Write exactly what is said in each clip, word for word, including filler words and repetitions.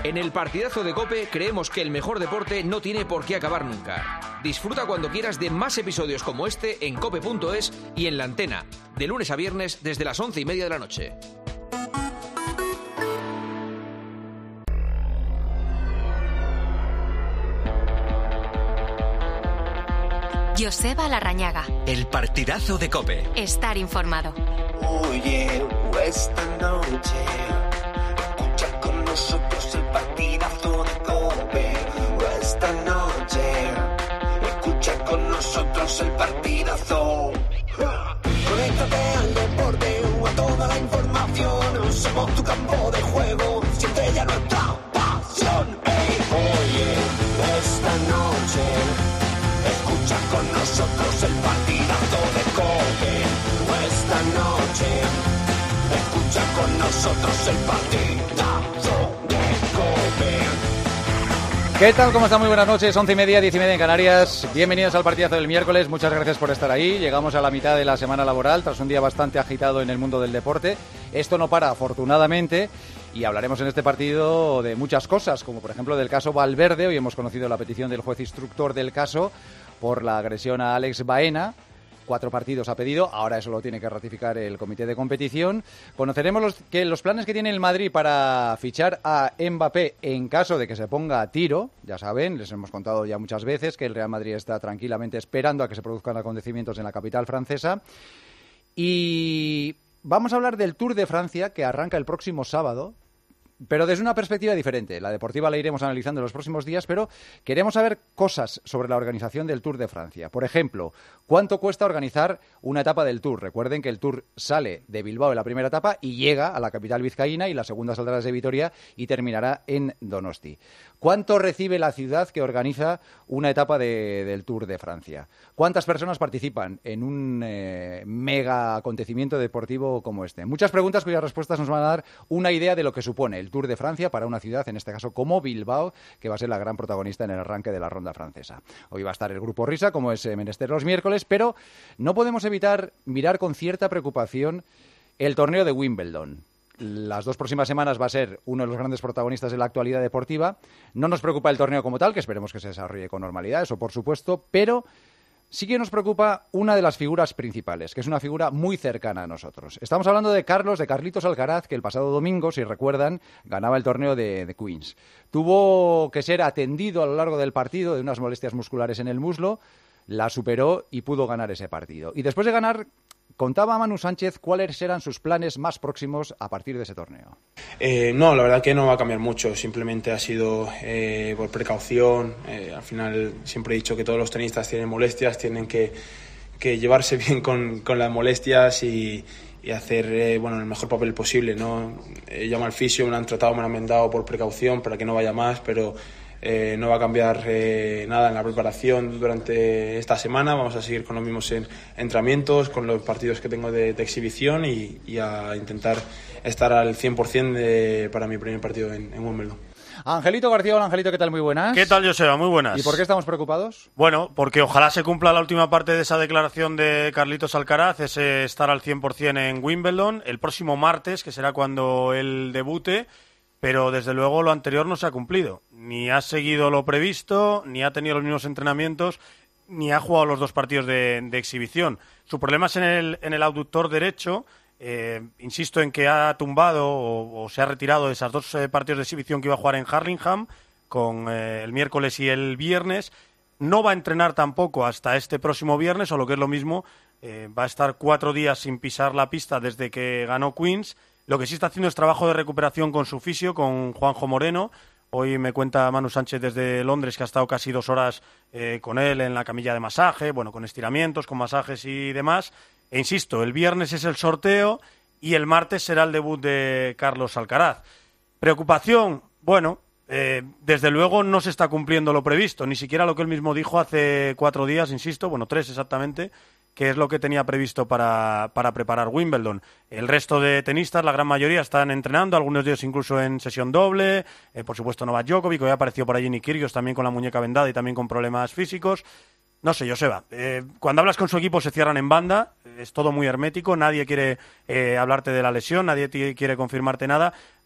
En el partidazo de COPE creemos que el mejor deporte no tiene por qué acabar nunca. Disfruta cuando quieras de más episodios como este en cope punto es y en La Antena, de lunes a viernes desde las once y media de la noche. Joseba Larrañaga. El partidazo de COPE. Estar informado. Oye, esta noche escucha con nosotros el partidazo de COPE. Esta noche escucha con nosotros el partidazo. Conéctate al deporte o a toda la información. Somos tu campo de juego. Siente ya nuestra pasión. Hey, oye, esta noche escucha con nosotros el partidazo de COPE. Esta noche escucha con nosotros el partidazo de COPE. ¿Qué tal? ¿Cómo están? Muy buenas noches, once y media, diez y media en Canarias. Bienvenidos al partidazo del miércoles, muchas gracias por estar ahí. Llegamos a la mitad de la semana laboral, tras un día bastante agitado en el mundo del deporte. Esto no para, afortunadamente, y hablaremos en este partido de muchas cosas, como por ejemplo del caso Valverde. Hoy hemos conocido la petición del juez instructor del caso por la agresión a Alex Baena. Cuatro partidos ha pedido, ahora eso lo tiene que ratificar el comité de competición. Conoceremos los, que los planes que tiene el Madrid para fichar a Mbappé en caso de que se ponga a tiro. Ya saben, les hemos contado ya muchas veces que el Real Madrid está tranquilamente esperando a que se produzcan acontecimientos en la capital francesa. Y vamos a hablar del Tour de Francia, que arranca el próximo sábado, pero desde una perspectiva diferente. La deportiva la iremos analizando en los próximos días, pero queremos saber cosas sobre la organización del Tour de Francia. Por ejemplo, ¿cuánto cuesta organizar una etapa del Tour? Recuerden que el Tour sale de Bilbao en la primera etapa y llega a la capital vizcaína, y la segunda saldrá desde Vitoria y terminará en Donosti. ¿Cuánto recibe la ciudad que organiza una etapa de, del Tour de Francia? ¿Cuántas personas participan en un eh, mega acontecimiento deportivo como este? Muchas preguntas cuyas respuestas nos van a dar una idea de lo que supone el Tour de Francia para una ciudad, en este caso como Bilbao, que va a ser la gran protagonista en el arranque de la ronda francesa. Hoy va a estar el Grupo Risa, como es menester los miércoles, pero no podemos evitar mirar con cierta preocupación el torneo de Wimbledon. Las dos próximas semanas va a ser uno de los grandes protagonistas de la actualidad deportiva. No nos preocupa el torneo como tal, que esperemos que se desarrolle con normalidad, eso por supuesto, pero sí que nos preocupa una de las figuras principales, que es una figura muy cercana a nosotros. Estamos hablando de Carlos, de Carlitos Alcaraz, que el pasado domingo, si recuerdan, ganaba el torneo de, de Queens. Tuvo que ser atendido a lo largo del partido de unas molestias musculares en el muslo, la superó y pudo ganar ese partido. Y después de ganar, contaba a Manu Sánchez cuáles eran sus planes más próximos a partir de ese torneo. Eh, no, la verdad que no va a cambiar mucho, simplemente ha sido eh, por precaución. Eh, al final siempre he dicho que todos los tenistas tienen molestias, tienen que, que llevarse bien con, con las molestias y, y hacer eh, bueno, el mejor papel posible, ¿no? Eh, llamo al fisio, me lo han tratado, me lo han vendado por precaución para que no vaya más, pero Eh, no va a cambiar eh, nada en la preparación durante esta semana. Vamos a seguir con los mismos en, entrenamientos, con los partidos que tengo de, de exhibición y, y a intentar estar al cien por ciento de, para mi primer partido en, en Wimbledon. Angelito García, hola Angelito, ¿qué tal? Muy buenas. ¿Qué tal, Joseba? Muy buenas. ¿Y por qué estamos preocupados? Bueno, porque ojalá se cumpla la última parte de esa declaración de Carlitos Alcaraz, ese estar al cien por ciento en Wimbledon el próximo martes, que será cuando él debute. Pero desde luego lo anterior no se ha cumplido. Ni ha seguido lo previsto, ni ha tenido los mismos entrenamientos, ni ha jugado los dos partidos de, de exhibición. Su problema es en el, en el abductor derecho. Eh, insisto en que ha tumbado o, o se ha retirado de esos dos eh, partidos de exhibición que iba a jugar en Hurlingham, con eh, el miércoles y el viernes. No va a entrenar tampoco hasta este próximo viernes, o lo que es lo mismo, eh, va a estar cuatro días sin pisar la pista desde que ganó Queens. Lo que sí está haciendo es trabajo de recuperación con su fisio, con Juanjo Moreno. Hoy me cuenta Manu Sánchez desde Londres que ha estado casi dos horas eh, con él en la camilla de masaje, bueno, con estiramientos, con masajes y demás. E insisto, el viernes es el sorteo y el martes será el debut de Carlos Alcaraz. Preocupación, bueno, eh, desde luego no se está cumpliendo lo previsto, ni siquiera lo que él mismo dijo hace cuatro días, insisto, bueno, tres exactamente, que es lo que tenía previsto para, para preparar Wimbledon. El resto de tenistas, la gran mayoría, están entrenando, algunos de ellos incluso en sesión doble, eh, por supuesto Novak Djokovic, hoy apareció por allí Nick Kyrgios también con la muñeca vendada y también con problemas físicos. No sé, Joseba, eh, cuando hablas con su equipo se cierran en banda, es todo muy hermético, nadie quiere eh, hablarte de la lesión, nadie t- quiere confirmarte nada.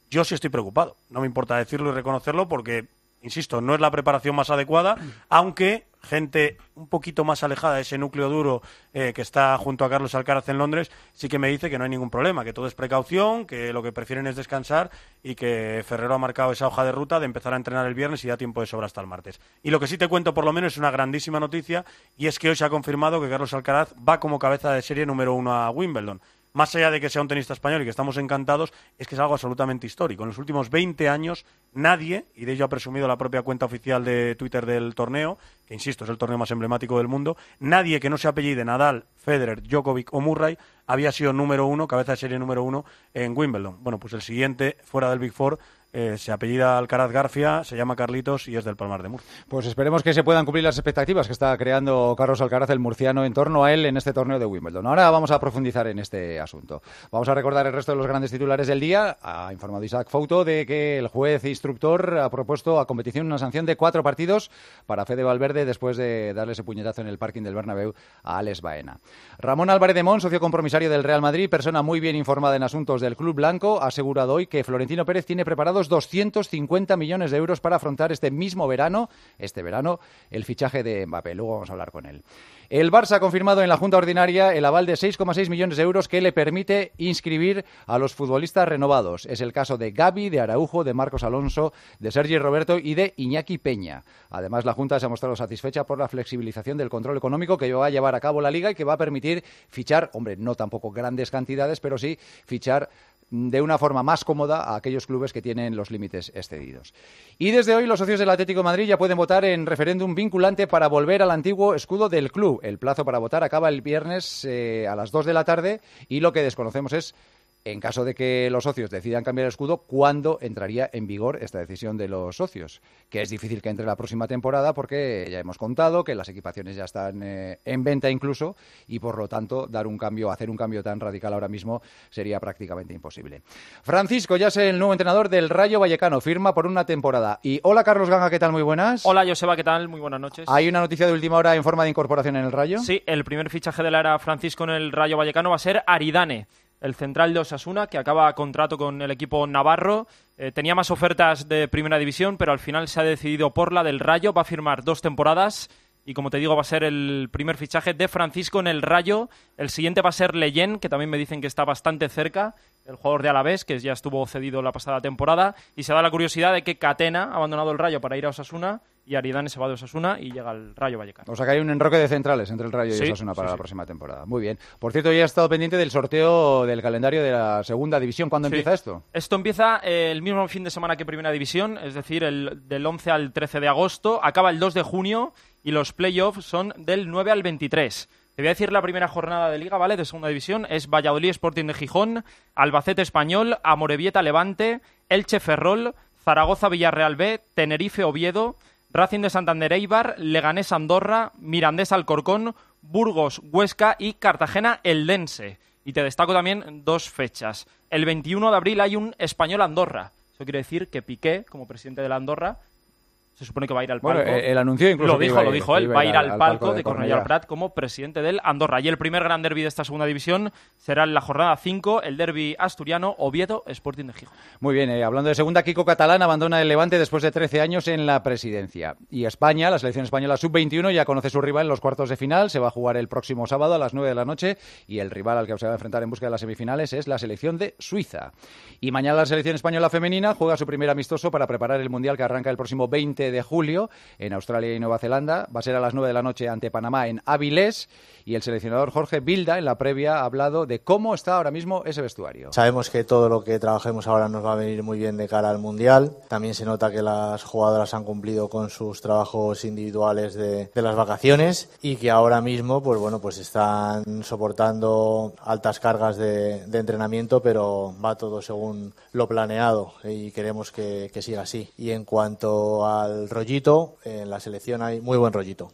Yo sí estoy preocupado, no me importa decirlo y reconocerlo porque, insisto, no es la preparación más adecuada, aunque gente un poquito más alejada de ese núcleo duro eh, que está junto a Carlos Alcaraz en Londres, sí que me dice que no hay ningún problema, que todo es precaución, que lo que prefieren es descansar y que Ferrero ha marcado esa hoja de ruta de empezar a entrenar el viernes y da tiempo de sobra hasta el martes. Y lo que sí te cuento por lo menos es una grandísima noticia, y es que hoy se ha confirmado que Carlos Alcaraz va como cabeza de serie número uno a Wimbledon. Más allá de que sea un tenista español y que estamos encantados, es que es algo absolutamente histórico. En los últimos veinte años, nadie, y de ello ha presumido la propia cuenta oficial de Twitter del torneo, que insisto, es el torneo más emblemático del mundo, nadie que no se apellide Nadal, Federer, Djokovic o Murray había sido número uno, cabeza de serie número uno en Wimbledon. Bueno, pues el siguiente, fuera del Big Four, Eh, se apellida Alcaraz García, se llama Carlitos y es del Palmar de Murcia. Pues esperemos que se puedan cumplir las expectativas que está creando Carlos Alcaraz, el murciano, en torno a él en este torneo de Wimbledon. Ahora vamos a profundizar en este asunto. Vamos a recordar el resto de los grandes titulares del día. Ha informado Isaac Fouto de que el juez instructor ha propuesto a competición una sanción de cuatro partidos para Fede Valverde después de darle ese puñetazo en el parking del Bernabéu a Alex Baena. Ramón Álvarez de Mon, socio compromisario del Real Madrid, persona muy bien informada en asuntos del club blanco, ha asegurado hoy que Florentino Pérez tiene preparados doscientos cincuenta millones de euros para afrontar este mismo verano, este verano, el fichaje de Mbappé. Luego vamos a hablar con él. El Barça ha confirmado en la Junta Ordinaria el aval de seis coma seis millones de euros que le permite inscribir a los futbolistas renovados. Es el caso de Gavi, de Araujo, de Marcos Alonso, de Sergi Roberto y de Iñaki Peña. Además, la Junta se ha mostrado satisfecha por la flexibilización del control económico que va a llevar a cabo la Liga y que va a permitir fichar, hombre, no tampoco grandes cantidades, pero sí fichar de una forma más cómoda a aquellos clubes que tienen los límites excedidos. Y desde hoy los socios del Atlético de Madrid ya pueden votar en referéndum vinculante para volver al antiguo escudo del club. El plazo para votar acaba el viernes eh, a las dos de la tarde y lo que desconocemos es, en caso de que los socios decidan cambiar el escudo, ¿cuándo entraría en vigor esta decisión de los socios? Que es difícil que entre la próxima temporada porque ya hemos contado que las equipaciones ya están eh, en venta incluso y por lo tanto dar un cambio, hacer un cambio tan radical ahora mismo sería prácticamente imposible. Francisco ya es el nuevo entrenador del Rayo Vallecano, firma por una temporada. Y hola Carlos Ganga, ¿qué tal? Muy buenas. Hola Joseba, ¿qué tal? Muy buenas noches. ¿Hay una noticia de última hora en forma de incorporación en el Rayo? Sí, el primer fichaje de la era Francisco en el Rayo Vallecano va a ser Aridane, el central de Osasuna, que acaba contrato con el equipo navarro. Eh, tenía más ofertas de primera división, pero al final se ha decidido por la del Rayo. Va a firmar dos temporadas y, como te digo, va a ser el primer fichaje de Francisco en el Rayo. El siguiente va a ser Leyen, que también me dicen que está bastante cerca, el jugador de Alavés, que ya estuvo cedido la pasada temporada. Y se da la curiosidad de que Catena ha abandonado el Rayo para ir a Osasuna y Aridane se va de Osasuna y llega al Rayo Vallecano. O sea que hay un enroque de centrales entre el Rayo y sí, Osasuna para sí, la sí. próxima temporada. Muy bien. Por cierto, ya he estado pendiente del sorteo del calendario de la segunda división. ¿Cuándo Sí. empieza esto? Esto empieza eh, el mismo fin de semana que Primera División, es decir, el, del once al trece de agosto. Acaba el dos de junio y los playoffs son del nueve al veintitrés. Te voy a decir la primera jornada de Liga, ¿vale? De segunda división. Es Valladolid Sporting de Gijón, Albacete Español, Amorebieta Levante, Elche Ferrol, Zaragoza Villarreal B, Tenerife Oviedo, Racing de Santander Eibar, Leganés Andorra, Mirandés Alcorcón, Burgos Huesca y Cartagena Eldense. Y te destaco también dos fechas. El veintiuno de abril hay un Español Andorra. Eso quiere decir que Piqué, como presidente de la Andorra, se supone que va a ir al palco. Bueno, el anuncio incluso Lo dijo, que iba, lo dijo él, iba va a ir al, al palco, palco de de Cornellà Cornellà. al Prat como presidente del Andorra. Y el primer gran derbi de esta segunda división será en la jornada cinco, el derbi asturiano Oviedo Sporting de Gijón. Muy bien, eh, hablando de segunda, Kiko Catalán abandona el Levante después de trece años en la presidencia. Y España, la selección española sub veintiuno, ya conoce su rival en los cuartos de final. Se va a jugar el próximo sábado a las nueve de la noche y el rival al que se va a enfrentar en busca de las semifinales es la selección de Suiza. Y mañana la selección española femenina juega su primer amistoso para preparar el Mundial que arranca el próximo veinte de julio en Australia y Nueva Zelanda. Va a ser a las nueve de la noche ante Panamá en Avilés. Y el seleccionador Jorge Vilda en la previa ha hablado de cómo está ahora mismo ese vestuario. Sabemos que todo lo que trabajemos ahora nos va a venir muy bien de cara al Mundial. También se nota que las jugadoras han cumplido con sus trabajos individuales de, de las vacaciones y que ahora mismo pues bueno pues están soportando altas cargas de, de entrenamiento, pero va todo según lo planeado y queremos que, que siga así. Y en cuanto al rollito, en la selección hay muy buen rollito.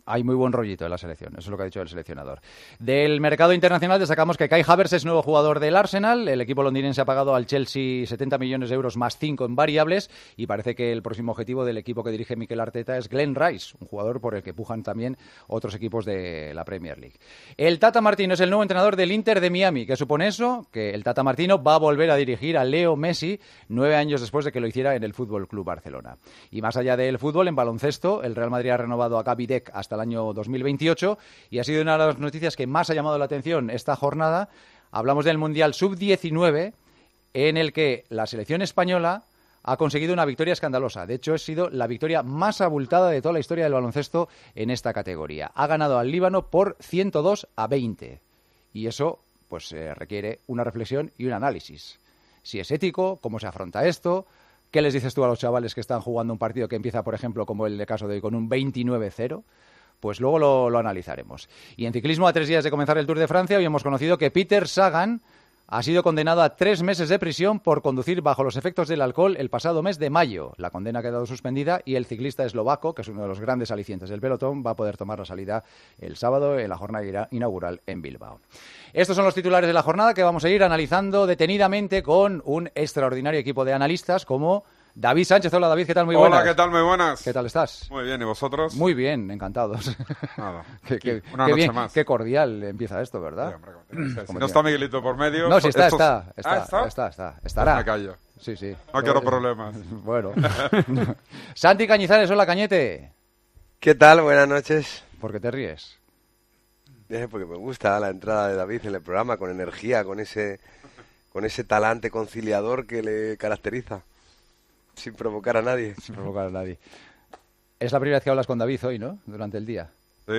Hay muy buen rollito en la selección, eso es lo que ha dicho el seleccionador. Del mercado internacional destacamos que Kai Havertz es nuevo jugador del Arsenal. El equipo londinense ha pagado al Chelsea setenta millones de euros más cinco en variables y parece que el próximo objetivo del equipo que dirige Mikel Arteta es Glenn Rice, un jugador por el que pujan también otros equipos de la Premier League. El Tata Martino es el nuevo entrenador del Inter de Miami. ¿Qué supone eso? Que el Tata Martino va a volver a dirigir a Leo Messi nueve años después de que lo hiciera en el Fútbol Club Barcelona. Y más allá del fútbol, en baloncesto, el Real Madrid ha renovado a Gabi Deck hasta el año dos mil veintiocho y ha sido una de las noticias que más ha llamado la atención esta jornada. Hablamos del Mundial sub diecinueve, en el que la selección española ha conseguido una victoria escandalosa. De hecho, ha sido la victoria más abultada de toda la historia del baloncesto en esta categoría. Ha ganado al Líbano por ciento dos a veinte. Y eso pues eh, requiere una reflexión y un análisis. Si es ético, cómo se afronta esto. ¿Qué les dices tú a los chavales que están jugando un partido que empieza, por ejemplo, como el de caso de hoy, con un veintinueve cero? Pues luego lo, lo analizaremos. Y en ciclismo, a tres días de comenzar el Tour de Francia, hoy hemos conocido que Peter Sagan ha sido condenado a tres meses de prisión por conducir bajo los efectos del alcohol el pasado mes de mayo. La condena ha quedado suspendida y el ciclista eslovaco, que es uno de los grandes alicientes del pelotón, va a poder tomar la salida el sábado en la jornada inaugural en Bilbao. Estos son los titulares de la jornada que vamos a ir analizando detenidamente con un extraordinario equipo de analistas como David Sánchez. Hola, David, ¿qué tal? Muy buenas. Hola, ¿qué tal? Muy buenas. ¿Qué tal estás? Muy bien, ¿y vosotros? Muy bien, encantados. Nada, qué, qué, una qué noche bien, más. Qué cordial empieza esto, ¿verdad? Sí, hombre, como si no está Miguelito por medio... No, si está, estos... está, está, ¿Ah, está, está, está, estará. Pues me callo. Sí, sí. No quiero problemas. Bueno. Santi Cañizares, hola, Cañete. ¿Qué tal? Buenas noches. ¿Por qué te ríes? Eh, porque me gusta la entrada de David en el programa, con energía, con ese, con ese talante conciliador que le caracteriza. Sin provocar a nadie. Sin provocar a nadie. Es la primera vez que hablas con David hoy, ¿no? Durante el día. Sí.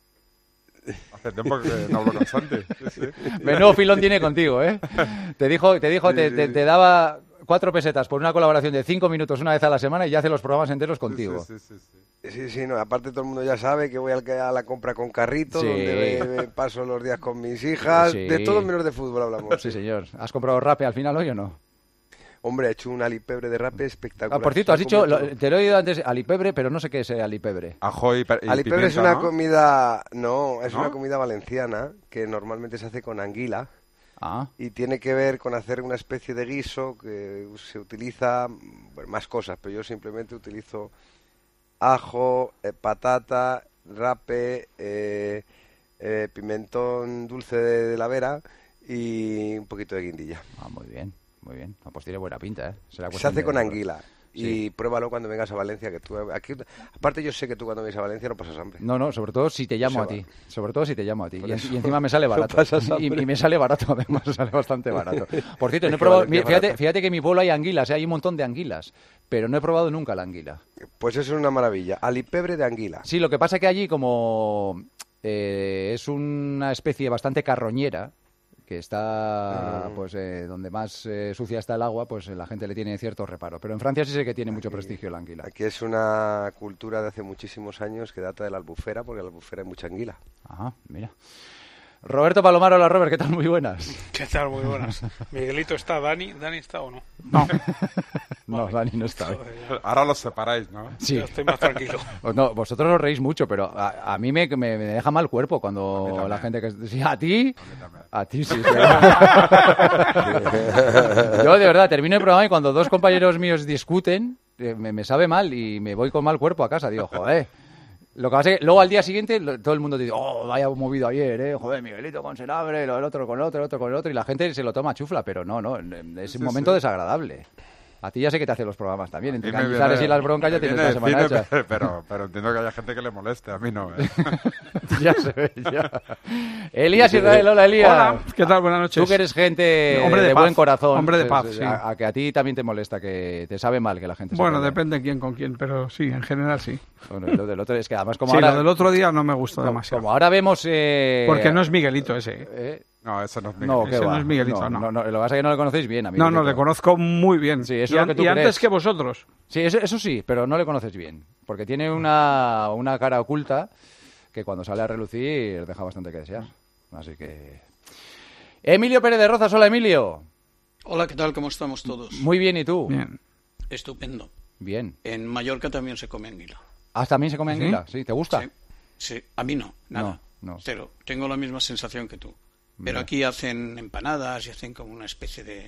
Hace tiempo que no hablo con Santi. Sí, sí. Menudo filón tiene contigo, ¿eh? Te dijo, te, dijo, sí, te, sí, te, sí. te daba cuatro pesetas por una colaboración de cinco minutos una vez a la semana y ya hace los programas enteros contigo. Sí, sí, sí, sí. Sí, sí, no. Aparte todo el mundo ya sabe que voy al, a la compra con carrito, Sí. donde me, me paso los días con mis hijas. Sí. De todo menos de fútbol hablamos. Sí, señor. ¿Has comprado rape al final hoy o no? Hombre, he hecho un alipebre de rape espectacular. Ah, por cierto, has Se dicho, come lo- todo. te lo he oído antes, alipebre, pero no sé qué es eh, alipebre. Ajo y, pe- y Alipebre es pimienta, una ¿no? comida... No, es ¿No? una comida valenciana que normalmente se hace con anguila. Ah, Y tiene que ver con hacer una especie de guiso que se utiliza, bueno, más cosas, pero yo simplemente utilizo ajo, eh, patata, rape, eh, eh, pimentón dulce de, de la Vera y un poquito de guindilla. ah, muy bien, muy bien. Ah, pues tiene buena pinta, ¿eh? Será Se cuestión hace de- con anguila. Y Sí. pruébalo cuando vengas a Valencia, que tú aquí, aparte yo sé que tú cuando vienes a Valencia no pasas hambre. No, no, sobre todo si te llamo Se a va. ti. Sobre todo si te llamo a ti. Por Y, en- eso. y encima me sale No barato. pasas y, hambre. y me sale barato, además, sale bastante barato. Por cierto, Es no he que probado, Valencia es fíjate, barato. fíjate que en mi pueblo hay anguilas, ¿eh? Hay un montón de anguilas, pero no he probado nunca la anguila. Pues eso es una maravilla. Alipebre de anguila. Sí, lo que pasa es que allí como eh, es una especie bastante carroñera, que está Mm. pues eh, donde más eh, sucia está el agua, pues eh, la gente le tiene cierto reparo. Pero en Francia sí sé que tiene mucho prestigio la anguila. Aquí es una cultura de hace muchísimos años que data de la albufera, porque en la albufera hay mucha anguila. Ajá, mira. Roberto Palomar, hola Robert, ¿qué tal? Muy buenas. ¿Qué tal? Muy buenas. Miguelito está, Dani, ¿Dani está o no? No. No, Dani no está hoy. Ahora los separáis, ¿no? Sí. Yo estoy más tranquilo. No, vosotros os reís mucho, pero a, a mí me, me, me deja mal cuerpo cuando la gente que... Sí, ¿a ti? A ti sí. sí. Yo de verdad termino el programa y cuando dos compañeros míos discuten, eh, me, me sabe mal y me voy con mal cuerpo a casa. Digo, joder. Lo que pasa es que luego al día siguiente lo- todo el mundo dice, oh, vaya movido ayer, eh, joder, Miguelito con Senabre, lo- el otro con el otro, el otro con el otro, y la gente se lo toma a chufla, pero no, no, es un Sí, momento sí. desagradable. A ti ya sé que te hacen los programas también, entre Y me Cañizares viene- y las broncas ya me tienes viene la semana decir, hecha. Pero, pero entiendo que haya gente que le moleste, a mí no. ¿eh? Ya se ve, ya. Elías Israel, hola Elías. Hola, ¿qué tal? Buenas noches. Tú que eres gente Hombre de de paz, buen corazón. hombre de pues, paz, eh, sí. a, a que a ti también te molesta, que te sabe mal que la gente se Bueno, pelee. depende quién con quién, pero sí, en general sí. Bueno, lo del otro es que además como Sí, ahora... lo del otro día no me gustó como, demasiado. como ahora vemos... eh, Porque no es Miguelito ese. eh, No, eso no es mi no, ¿qué Ese no va? es Miguelito, no. no. Lo que pasa es que no le conocéis bien a No, Miguelito. no, le conozco muy bien. Sí, eso y es lo an- que tú y crees. antes que vosotros. Sí, eso, eso sí, pero no le conoces bien. Porque tiene una, una cara oculta que cuando sale a relucir deja bastante que desear. Así que... Emilio Pérez de Rozas, hola Emilio. Hola, ¿qué tal? ¿Cómo estamos todos? Muy bien, ¿y tú? Bien. Estupendo. Bien. En Mallorca también se come anguila. Ah, ¿también se come ¿Sí? anguila? Sí, ¿te gusta? Sí. Sí, a mí no, nada. No, no. Cero. Tengo la misma sensación que tú. Pero No. aquí hacen empanadas y hacen como una especie de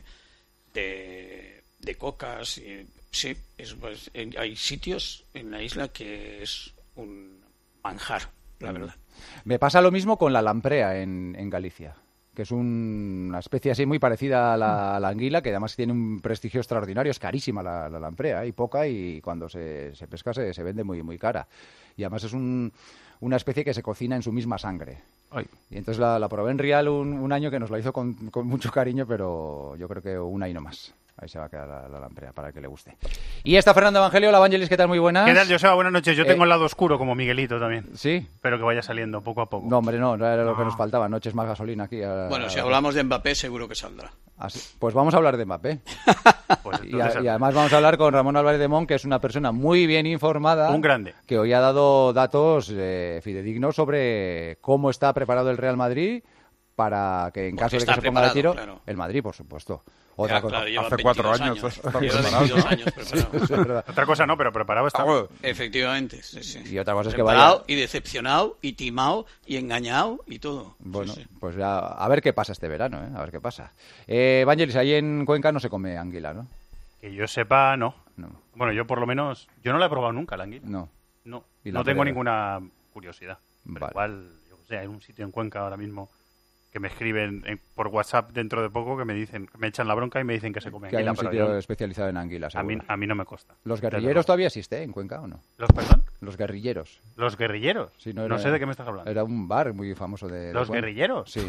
de, de cocas. Y, sí, es, pues, en- hay sitios en la isla que es un manjar, la verdad. Me pasa lo mismo con la lamprea en, en Galicia, que es un- una especie así muy parecida a la, a la anguila, que además tiene un prestigio extraordinario. Es carísima la, la lamprea, y poca, y cuando se, se pesca se, se vende muy, muy cara. Y además es un- una especie que se cocina en su misma sangre. Y entonces la, la probé en Rial un, un año, que nos la hizo con, con mucho cariño, pero yo creo que una y no más. Ahí se va a quedar la, la lamprea, para el que le guste. Y está Fernando Evangelio. Hola, Vangelis, ¿qué tal? Muy buenas. ¿Qué tal, Joseba? Buenas noches. Yo Eh, tengo el lado oscuro como Miguelito también. ¿Sí? Pero que vaya saliendo poco a poco. No, hombre, no, no era lo que nos faltaba. Noches más gasolina aquí. a- Bueno, si a- hablamos de Mbappé, seguro que saldrá. Así- Pues vamos a hablar de Mbappé. Pues y, entonces, a- y además vamos a hablar con Ramón Álvarez de Mon, que es una persona muy bien informada. Un grande. Que hoy ha dado datos eh, fidedignos sobre cómo está preparado el Real Madrid para que en Porque caso de que está se ponga de preparado, tiro, claro. el Madrid, por supuesto. Otra Ya, cosa. claro, lleva Hace cuatro veintidós años, años. está Lleva preparado. veintidós años preparado. Es verdad. Otra cosa no, pero preparado está. Efectivamente, sí, sí. Y otra cosa es que Preparado vaya... y decepcionado y timado y engañado y todo. Bueno, Sí, sí. pues ya, a ver qué pasa este verano, ¿eh? A ver qué pasa. Eh, Vangelis, ahí en Cuenca no se come anguila, ¿no? Que yo sepa, no. No. Bueno, yo por lo menos... Yo no la he probado nunca, la anguila. No. No, ¿Y la no tengo pera? ninguna curiosidad. Pero Vale. igual, yo qué sé, hay un sitio en Cuenca ahora mismo que me escriben en- por WhatsApp dentro de poco que me dicen, me echan la bronca y me dicen que se come Que hay anguila. un pero sitio yo- especializado en anguilas. a mí, seguro. a mí no me consta. ¿Los Desde guerrilleros luego. todavía existe en Cuenca o no? ¿Los perdón? Los guerrilleros. ¿Los guerrilleros? Sí, no era- sé de qué me estás hablando. Era un bar muy famoso de... de ¿Los Cuenca. guerrilleros? Sí.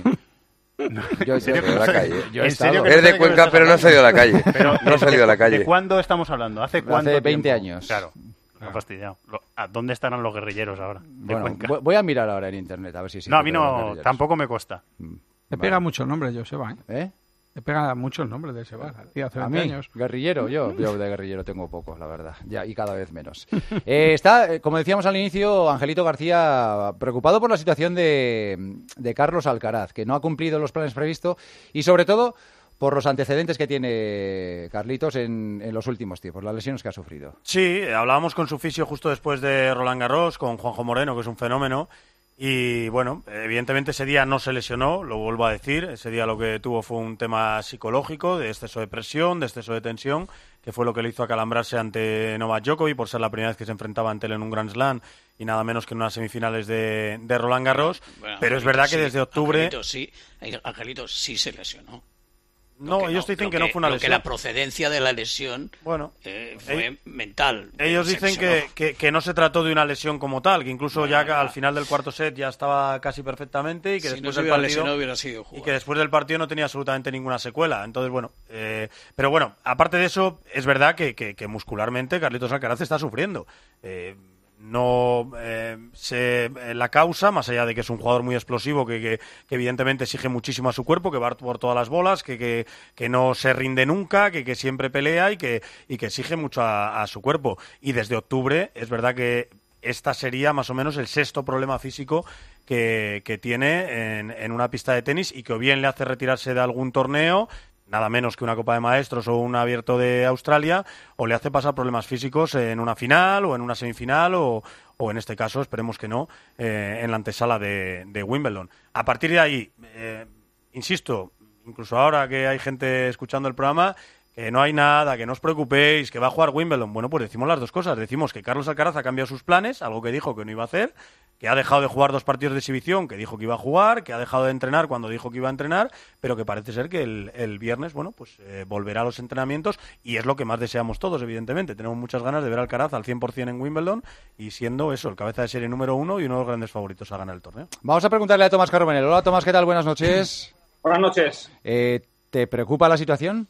Yo, ¿En serio que no la sé? calle? Yo he ¿En serio estado. que no Es sé de qué me Cuenca, estás pero no ha hablando? salido a la calle. Pero, No ha salido a la ¿de calle. cuándo estamos hablando? ¿Hace cuánto Hace veinte tiempo? años. Claro, me ha fastidiado. Lo- ¿A dónde estarán los guerrilleros ahora? De Bueno, Cuenca. voy- voy a mirar ahora en internet a ver si existe. No, a mí los no, guerrilleros. tampoco me consta. Me pega mucho el nombre, Joseba, ¿eh? ¿Eh? Me pega mucho el nombre de ese bar. Tío, hace A veinte mí, años. guerrillero, yo, yo de guerrillero tengo pocos, la verdad, ya, y cada vez menos. Eh, está, eh, como decíamos al inicio, Angelito García preocupado por la situación de, de Carlos Alcaraz, que no ha cumplido los planes previstos, y sobre todo por los antecedentes que tiene Carlitos en, en los últimos tiempos, las lesiones que ha sufrido. Sí, hablábamos con su fisio justo después de Roland Garros, con Juanjo Moreno, que es un fenómeno. Y bueno, evidentemente ese día no se lesionó, lo vuelvo a decir. Ese día lo que tuvo fue un tema psicológico, de exceso de presión, de exceso de tensión, que fue lo que le hizo acalambrarse ante Novak Djokovic por ser la primera vez que se enfrentaba ante él en un Grand Slam y nada menos que en unas semifinales de, de Roland Garros. Bueno, Pero es Angelito, verdad que sí, desde octubre... Angelito sí, Angelito sí se lesionó. No, Lo que ellos dicen lo que, no fue una lo lesión. que la procedencia de la lesión bueno, eh, fue eh, mental. Ellos Se dicen lesionó. que, que, que no se trató de una lesión como tal, que incluso No, ya no, no. al final del cuarto set ya estaba casi perfectamente y que Si después no se del hubiera partido lesionado hubiera sido y jugar. que después del partido no tenía absolutamente ninguna secuela. Entonces, bueno, eh, pero bueno, aparte de eso, es verdad que, que, que muscularmente Carlitos Alcaraz está sufriendo. Eh, no eh, sé eh, la causa, más allá de que es un jugador muy explosivo, que, que, que evidentemente exige muchísimo a su cuerpo, que va por todas las bolas, que, que, que no se rinde nunca, que, que siempre pelea y que, y que exige mucho a, a su cuerpo. Y desde octubre es verdad que esta sería más o menos el sexto problema físico que, que tiene en, en una pista de tenis y que o bien le hace retirarse de algún torneo, nada menos que una Copa de Maestros o un Abierto de Australia, o le hace pasar problemas físicos en una final o en una semifinal o, o en este caso, esperemos que no, eh, en la antesala de, de Wimbledon. A partir de ahí, eh, insisto, incluso ahora que hay gente escuchando el programa, que no hay nada, que no os preocupéis, que va a jugar Wimbledon. Bueno, pues decimos las dos cosas. Decimos que Carlos Alcaraz ha cambiado sus planes, algo que dijo que no iba a hacer, que ha dejado de jugar dos partidos de exhibición, que dijo que iba a jugar, que ha dejado de entrenar cuando dijo que iba a entrenar, pero que parece ser que el, el viernes, bueno, pues eh, volverá a los entrenamientos y es lo que más deseamos todos, evidentemente. Tenemos muchas ganas de ver a Alcaraz al cien por ciento en Wimbledon y siendo eso, el cabeza de serie número uno y uno de los grandes favoritos a ganar el torneo. Vamos a preguntarle a Tomás Carbonell. Hola, Tomás, ¿qué tal? Buenas noches. Buenas noches. Eh, ¿Te preocupa la situación?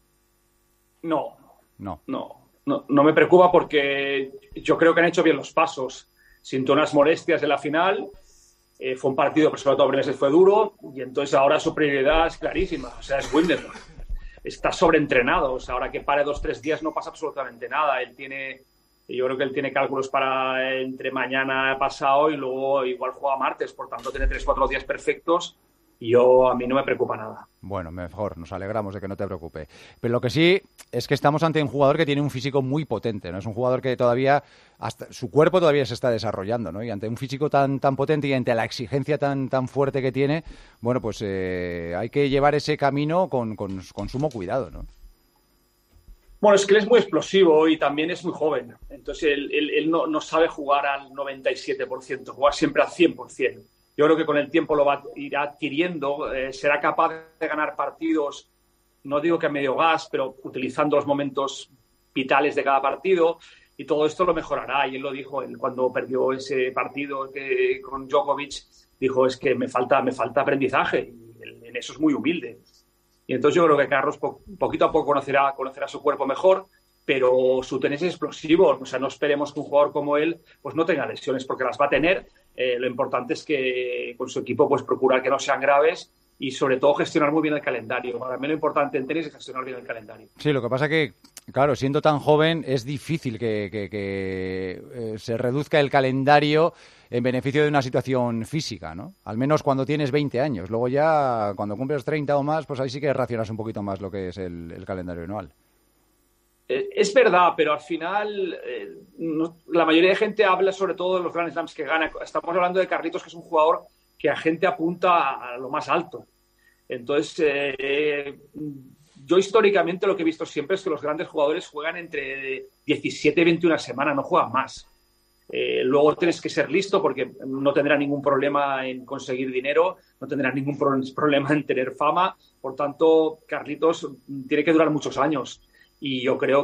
No, No. no, no, no me preocupa porque yo creo que han hecho bien los pasos. Sintió unas molestias en la final, eh, fue un partido que sobre todo a meses fue duro y entonces ahora su prioridad es clarísima, o sea, es Wimbledon. Está sobreentrenado, o sea, ahora que pare dos, tres días no pasa absolutamente nada. Él tiene, yo creo que él tiene cálculos para entre mañana pasado y luego igual juega martes, por tanto tiene tres, cuatro días perfectos y yo a mí no me preocupa nada. Bueno, mejor, nos alegramos de que no te preocupe. Pero lo que sí es que estamos ante un jugador que tiene un físico muy potente, ¿no? Es un jugador que todavía, hasta su cuerpo todavía se está desarrollando, ¿no? Y ante un físico tan tan potente y ante la exigencia tan tan fuerte que tiene, bueno, pues eh, hay que llevar ese camino con, con, con sumo cuidado, ¿no? Bueno, es que él es muy explosivo y también es muy joven. Entonces, él, él, él no, no sabe jugar al noventa y siete por ciento, jugar siempre al cien por ciento. Yo creo que con el tiempo lo va a ir adquiriendo, eh, será capaz de ganar partidos, no digo que a medio gas, pero utilizando los momentos vitales de cada partido, y todo esto lo mejorará. Y él lo dijo, él cuando perdió ese partido que, con Djokovic, dijo, es que me falta, me falta aprendizaje, y él, en eso es muy humilde. Y entonces yo creo que Carlos po- poquito a poco conocerá, conocerá su cuerpo mejor, pero su tenis es explosivo. O sea, no esperemos que un jugador como él pues no tenga lesiones, porque las va a tener. Eh, lo importante es que con su equipo pues procurar que no sean graves y sobre todo gestionar muy bien el calendario. Para mí lo importante en tenis es gestionar bien el calendario. Sí, lo que pasa que, claro, siendo tan joven es difícil que, que, que eh, se reduzca el calendario en beneficio de una situación física, ¿no? Al menos cuando tienes veinte años. Luego ya, cuando cumples treinta o más, pues ahí sí que racionas un poquito más lo que es el, el calendario anual. Es verdad, pero al final eh, no, la mayoría de gente habla sobre todo de los Grand Slams que gana. Estamos hablando de Carlitos, que es un jugador que la gente apunta a, a lo más alto. Entonces, eh, yo históricamente lo que he visto siempre es que los grandes jugadores juegan entre diecisiete y veintiuna semanas, no juegan más. Eh, luego tienes que ser listo porque no tendrá ningún problema en conseguir dinero, no tendrá ningún pro- problema en tener fama. Por tanto, Carlitos tiene que durar muchos años. Y yo creo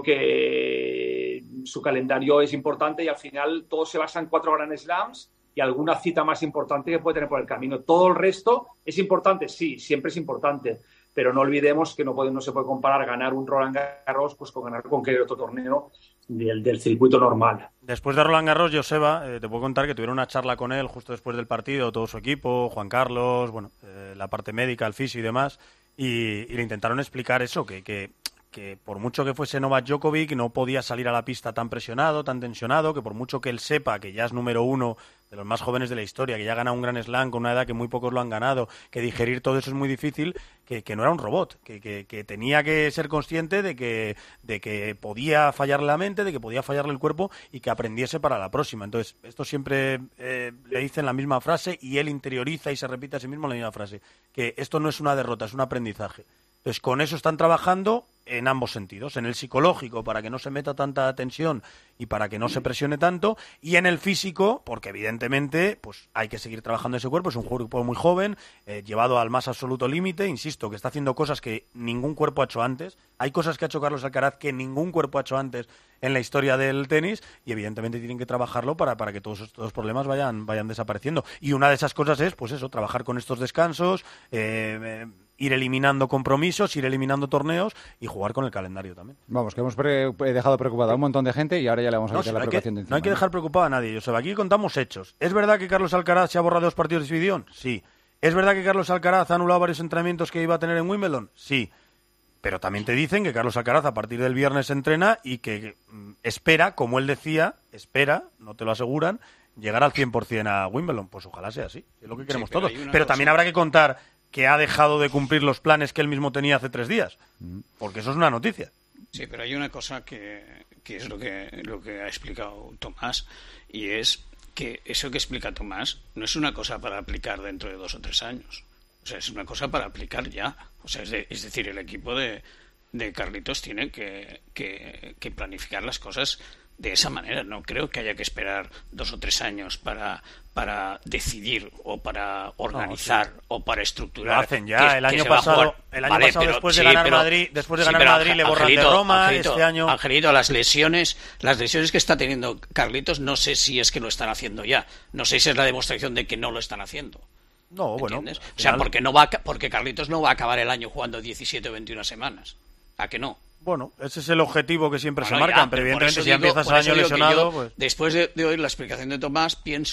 que su calendario es importante y al final todo se basa en cuatro Grand Slams y alguna cita más importante que puede tener por el camino. Todo el resto es importante, sí, siempre es importante, pero no olvidemos que no, puede, no se puede comparar ganar un Roland Garros pues, con ganar cualquier otro torneo del, del circuito normal. Después de Roland Garros, Joseba, eh, te puedo contar que tuvieron una charla con él justo después del partido, todo su equipo, Juan Carlos, bueno, eh, la parte médica, el fisio y demás, y, y le intentaron explicar eso, que... que que por mucho que fuese Novak Djokovic no podía salir a la pista tan presionado, tan tensionado, que por mucho que él sepa que ya es número uno de los más jóvenes de la historia, que ya ha ganado un Grand Slam con una edad que muy pocos lo han ganado, que digerir todo eso es muy difícil, que, que no era un robot, que, que, que tenía que ser consciente de que, de que podía fallarle la mente, de que podía fallarle el cuerpo y que aprendiese para la próxima. Entonces, esto siempre eh, le dicen la misma frase y él interioriza y se repite a sí mismo la misma frase, que esto no es una derrota, es un aprendizaje. Entonces, con eso están trabajando en ambos sentidos, en el psicológico para que no se meta tanta tensión y para que no se presione tanto, y en el físico, porque evidentemente pues hay que seguir trabajando ese cuerpo, es un cuerpo muy joven, eh, llevado al más absoluto límite, insisto, que está haciendo cosas que ningún cuerpo ha hecho antes, hay cosas que ha hecho Carlos Alcaraz que ningún cuerpo ha hecho antes en la historia del tenis, y evidentemente tienen que trabajarlo para, para que todos estos problemas vayan, vayan desapareciendo, y una de esas cosas es, pues eso, trabajar con estos descansos, eh, eh, ir eliminando compromisos, ir eliminando torneos y jugar con el calendario también. Vamos, que hemos pre- dejado preocupada a un montón de gente y ahora ya le vamos a No, quitar si la no hay preocupación que, de encima. no hay que dejar preocupado a nadie, Joseba. Aquí contamos hechos. ¿Es verdad que Carlos Alcaraz se ha borrado dos partidos de exhibición? Sí. ¿Es verdad que Carlos Alcaraz ha anulado varios entrenamientos que iba a tener en Wimbledon? Sí. Pero también te dicen que Carlos Alcaraz a partir del viernes entrena y que mm, espera, como él decía, espera, no te lo aseguran, llegar al cien por ciento a Wimbledon. Pues ojalá sea así, es lo que queremos Sí, pero todos. hay una Pero cosa- también habrá que contar que ha dejado de cumplir los planes que él mismo tenía hace tres días. Porque eso es una noticia. Sí, pero hay una cosa que, que es lo que, lo que ha explicado Tomás, y es que eso que explica Tomás no es una cosa para aplicar dentro de dos o tres años. O sea, es una cosa para aplicar ya. O sea, es, de- es decir, el equipo de, de Carlitos tiene que, que, que planificar las cosas de esa manera. No creo que haya que esperar dos o tres años para, para decidir o para organizar No, sí. o para estructurar. Lo hacen ya. que- el que año se va a pasado, jugar. el año Vale, pasado pero- después de sí, ganar pero- Madrid, después de sí, ganar pero, Madrid le borran de Angelito, Roma. Angelito, Este año Angelito, las lesiones, las lesiones que está teniendo Carlitos, no sé si es que lo están haciendo ya. No sé si es la demostración de que no lo están haciendo. No, bueno. ¿Entiendes? al O sea, final- porque no va a ca- porque Carlitos no va a acabar el año jugando diecisiete o veintiuna semanas. ¿A que no? Bueno, ese es el objetivo que siempre Bueno, se marcan, ya, pero por evidentemente eso si ya digo- empiezas por el eso año digo que lesionado, yo, pues... después de, de oír la explicación de Tomás, pienso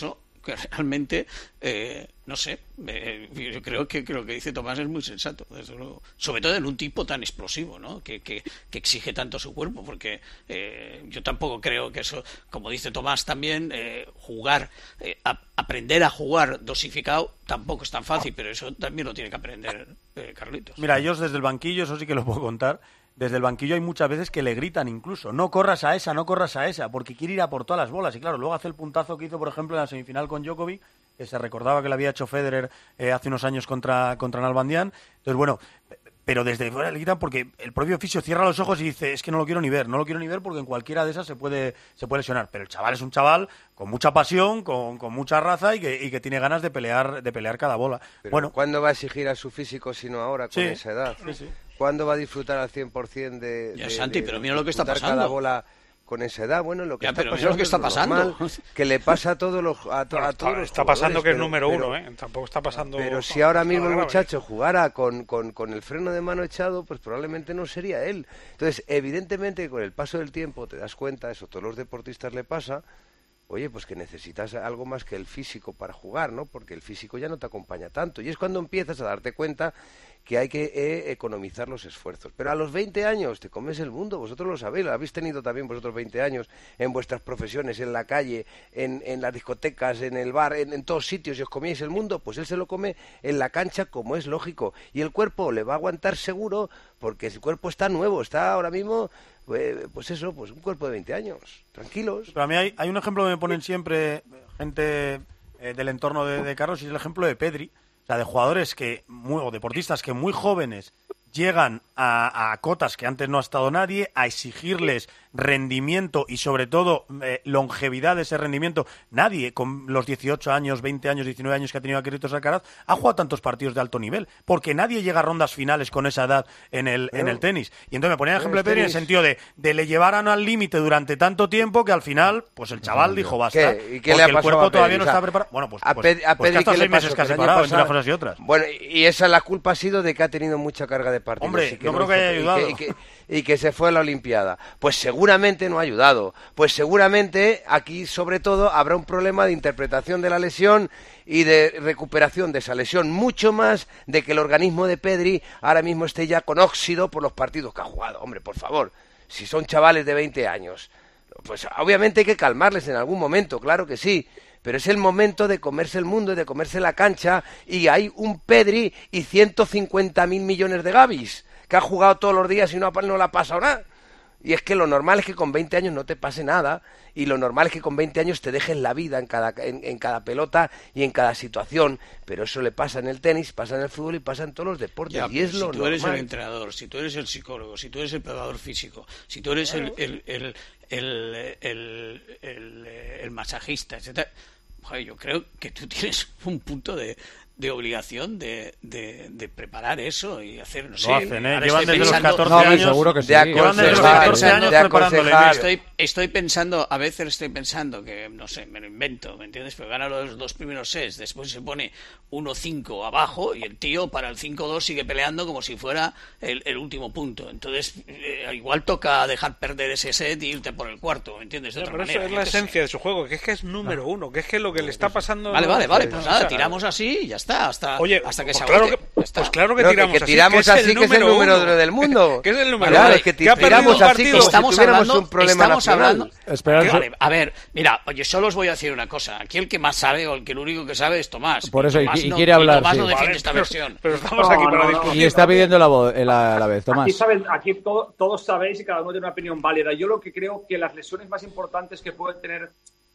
que realmente, eh, no sé, eh, yo creo que creo que dice Tomás es muy sensato, desde luego. Sobre todo en un tipo tan explosivo, ¿no? Que, que, que exige tanto su cuerpo, porque eh, yo tampoco creo que eso, como dice Tomás también, eh, jugar, eh, a, aprender a jugar dosificado tampoco es tan fácil, pero eso también lo tiene que aprender eh, Carlitos. Mira, ellos desde el banquillo, eso sí que lo puedo contar. Desde el banquillo hay muchas veces que le gritan incluso, no corras a esa, no corras a esa, porque quiere ir a por todas las bolas. Y claro, luego hace el puntazo que hizo, por ejemplo, en la semifinal con Djokovic, que se recordaba que le había hecho Federer eh, hace unos años contra, contra Nalbandián. Entonces, bueno, pero desde fuera le gritan porque el propio fisio cierra los ojos y dice, es que no lo quiero ni ver, no lo quiero ni ver porque en cualquiera de esas se puede, se puede lesionar. Pero el chaval es un chaval con mucha pasión, con, con mucha raza y que, y que tiene ganas de pelear, de pelear cada bola. Pero bueno, ¿cuándo va a exigir a su físico sino ahora con sí, esa edad? Sí, sí. ¿Cuándo va a disfrutar al cien por ciento de, Ya, de, Santi, de, pero de mira lo que está disfrutar pasando. cada bola con esa edad? Bueno, lo que Ya, está pero pasando mira lo que está es pasando. normal, que le pasa a todos los a, to, Bueno, a está, todos los está pasando jugadores, que es pero, número pero, uno, ¿eh? Tampoco está pasando... Pero si ahora mismo el grave. muchacho jugara con, con, con el freno de mano echado, pues probablemente no sería él. Entonces, evidentemente, con el paso del tiempo te das cuenta, eso a todos los deportistas le pasa, oye, pues que necesitas algo más que el físico para jugar, ¿no? Porque el físico ya no te acompaña tanto. Y es cuando empiezas a darte cuenta que hay que eh, economizar los esfuerzos. Pero a los veinte años te comes el mundo, vosotros lo sabéis, lo habéis tenido también vosotros veinte años en vuestras profesiones, en la calle, en, en las discotecas, en el bar, en, en todos sitios, y os comíais el mundo, pues él se lo come en la cancha como es lógico. Y el cuerpo le va a aguantar seguro porque el cuerpo está nuevo, está ahora mismo... Pues, pues eso, pues un cuerpo de veinte años, tranquilos. Pero a mí hay, hay un ejemplo que me ponen siempre gente eh, del entorno de, de Carlos y es el ejemplo de Pedri, o sea, de jugadores que, muy, o deportistas que muy jóvenes llegan a, a cotas que antes no ha estado nadie, a exigirles rendimiento y sobre todo eh, longevidad de ese rendimiento. Nadie con los dieciocho años, veinte años, diecinueve años que ha tenido Carlitos Alcaraz ha jugado tantos partidos de alto nivel, porque nadie llega a rondas finales con esa edad en el, en el tenis. Y entonces me ponía el ejemplo de Pedri en el sentido de, de le llevaran al límite durante tanto tiempo que al final, pues el chaval dijo basta, ¿Qué? ¿Y qué porque le ha el pasado cuerpo a Pedri? todavía no O sea, está preparado. Bueno, pues, a pues, Pedri, a pues Pedri que hasta ¿qué le seis meses pasó? que ha Que el año separado entre pasado- unas cosas y otras. Bueno, y esa la culpa ha sido de que ha tenido mucha carga de partidos. Hombre, y que no creo que hizo- haya y ayudado. Y que, y que se fue a la Olimpiada. Pues seguramente no ha ayudado. Pues seguramente aquí, sobre todo, habrá un problema de interpretación de la lesión y de recuperación de esa lesión, mucho más de que el organismo de Pedri ahora mismo esté ya con óxido por los partidos que ha jugado. Hombre, por favor, si son chavales de veinte años, pues obviamente hay que calmarles en algún momento, claro que sí. Pero es el momento de comerse el mundo y de comerse la cancha, y hay un Pedri y ciento cincuenta mil millones de Gavis que ha jugado todos los días y no, ha- no le ha pasado nada. Y es que lo normal es que con veinte años no te pase nada, y lo normal es que con veinte años te dejes la vida en cada, en, en cada pelota y en cada situación, pero eso le pasa en el tenis, pasa en el fútbol y pasa en todos los deportes, Ya, y es si lo tú eres el normal. entrenador, si tú eres el psicólogo, si tú eres el preparador físico, si tú eres el, el, el, el, el, el, el masajista, etcétera, joder, yo creo que tú tienes un punto de, de obligación de, de, de preparar eso y hacer, no sé. hacen, ¿eh? ahora Llevan estoy desde los pensando- catorce No, años. seguro que sí. De Llevan desde los aconsejar, catorce años de preparándole. aconsejar. Estoy, estoy pensando, a veces estoy pensando que, no sé, me lo invento, ¿me entiendes? Pero gana los dos primeros sets, después se pone uno cinco abajo y el tío para el cinco dos sigue peleando como si fuera el, el último punto. Entonces, eh, igual toca dejar perder ese set e irte por el cuarto, ¿me entiendes? De Ya, otra pero manera, eso es yo la qué sé. esencia de su juego, que es que es número uno, que es que lo que le está pasando... Vale, vale, vale, pues O nada, sea, tiramos así y ya está, hasta, Oye, hasta que pues se claro agote. que, Ya está. pues claro que Creo tiramos que así, tiramos que es así, el que es el número número uno. uno del mundo. Que es el número Claro, uno. es que Que ha perdido tiramos un así partido. como si Estamos tuviéramos hablando, un problema estamos nacional. hablando. Esperanza- Vale, a ver, mira, yo solo os voy a decir una cosa. Aquí el que más sabe o el que el único que sabe es Tomás. Por eso, y- Tomás y no- quiere hablar, Tomás sí. no defiende Vale, esta pero- versión. Pero estamos No, aquí para no, no. discutir. Y está pidiendo la, voz, eh, la, la vez, Tomás. Aquí, saben, aquí to- todos sabéis y cada uno tiene una opinión válida. Yo lo que creo que las lesiones más importantes que pueden tener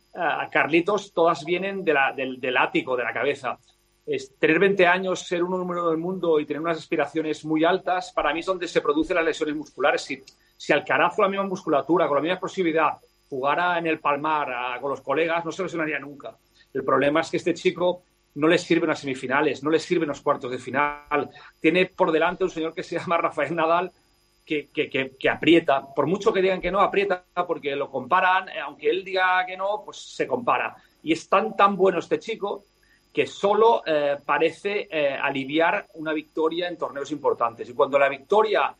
a Carlitos, todas vienen de la, del, del ático, de la cabeza. Es, tener veinte años, ser uno número del mundo y tener unas aspiraciones muy altas, para mí es donde se producen las lesiones musculares. Si, si Alcaraz con la misma musculatura, con la misma explosividad, jugara en el Palmar a, con los colegas, no se lesionaría nunca. El problema es que este chico no le sirven las semifinales, no le sirven los cuartos de final. Tiene por delante un señor que se llama Rafael Nadal, que, que, que, que aprieta. Por mucho que digan que no, aprieta, porque lo comparan, eh, aunque él diga que no, pues se compara. Y es tan, tan bueno este chico que solo eh, parece eh, aliviar una victoria en torneos importantes. Y cuando la victoria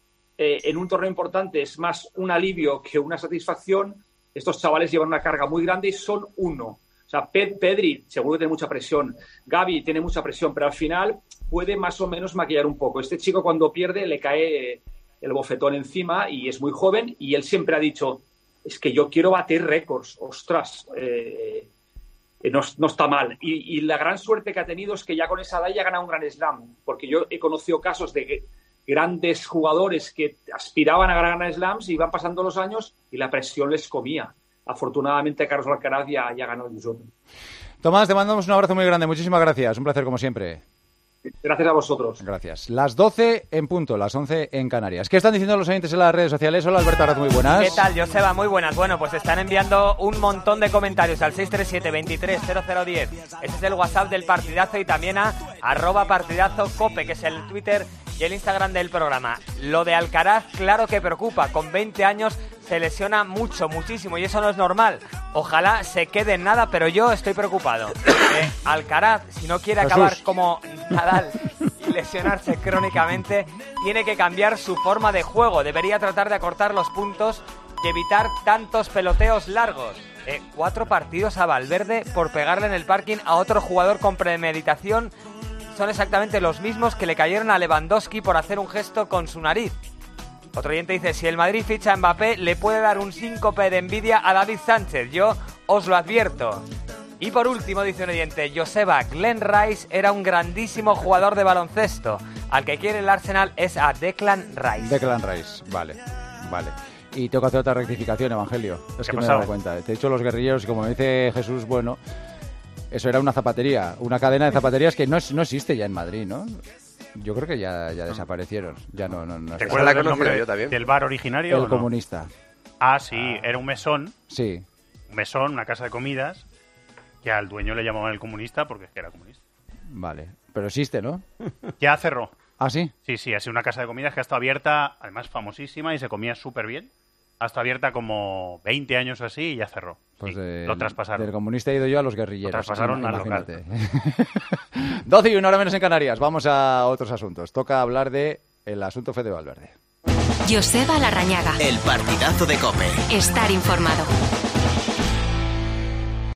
eh, en un torneo importante es más un alivio que una satisfacción, estos chavales llevan una carga muy grande y son uno. O sea, Pedri seguro que tiene mucha presión, Gavi tiene mucha presión, pero al final puede más o menos maquillar un poco. Este chico cuando pierde le cae el bofetón encima y es muy joven y él siempre ha dicho, es que yo quiero bater récords, ostras, eh, no, no está mal. Y, y la gran suerte que ha tenido es que ya con esa edad ya ha ganado un Grand Slam, porque yo he conocido casos de grandes jugadores que aspiraban a ganar Grand Slams y iban pasando los años y la presión les comía. Afortunadamente, Carlos Alcaraz ya, ya ganó el U S Open. Tomás, te mandamos un abrazo muy grande. Muchísimas gracias. Un placer, como siempre. Gracias a vosotros. Gracias. Las doce en punto, las once en Canarias. ¿Qué están diciendo los oyentes en las redes sociales? Hola, Alberto Arraz, muy buenas. ¿Qué tal, Joseba? Muy buenas. Bueno, pues están enviando un montón de comentarios al seis tres siete, veintitrés, cero cero diez. Ese es el WhatsApp del Partidazo y también a arroba partidazo cope, que es el Twitter y el Instagram del programa. Lo de Alcaraz, claro que preocupa. Con veinte años se lesiona mucho, muchísimo, y eso no es normal. Ojalá se quede en nada, pero yo estoy preocupado. Eh, Alcaraz, si no quiere acabar Jesús. como Nadal y lesionarse crónicamente, tiene que cambiar su forma de juego. Debería tratar de acortar los puntos y evitar tantos peloteos largos. Eh, cuatro partidos a Valverde por pegarle en el parking a otro jugador con premeditación. Son exactamente los mismos que le cayeron a Lewandowski por hacer un gesto con su nariz. Otro oyente dice, si el Madrid ficha a Mbappé, le puede dar un síncope de envidia a David Sánchez. Yo os lo advierto. Y por último, dice un oyente, Joseba, Glenn Rice era un grandísimo jugador de baloncesto. Al que quiere el Arsenal es a Declan Rice. Declan Rice, vale, vale. Y tengo que hacer otra rectificación, Evangelio. Es que me he dado cuenta. Te he dicho los guerrilleros y como me dice Jesús, bueno, eso era una zapatería, una cadena de zapaterías que no, no existe ya en Madrid, ¿no? Yo creo que ya, ya desaparecieron. Ya no, no, no ¿Te acuerdas del nombre del bar originario? El ¿o no? Comunista. Ah, sí, era un mesón. Sí. Un mesón, una casa de comidas, que al dueño le llamaban el comunista porque es que era comunista. Vale, pero existe, ¿no? Ya cerró. ¿Ah, sí? Sí, sí, ha sido una casa de comidas que ha estado abierta, además famosísima, y se comía súper bien. Ha estado abierta como veinte años o así y ya cerró. Pues Sí, del, lo traspasaron. Del comunista he ido yo a los guerrilleros. Lo traspasaron al imagínate. doce y una hora menos en Canarias. Vamos a otros asuntos. Toca hablar de el asunto Fede Valverde. Joseba Larrañaga. El partidazo de COPE. Estar informado.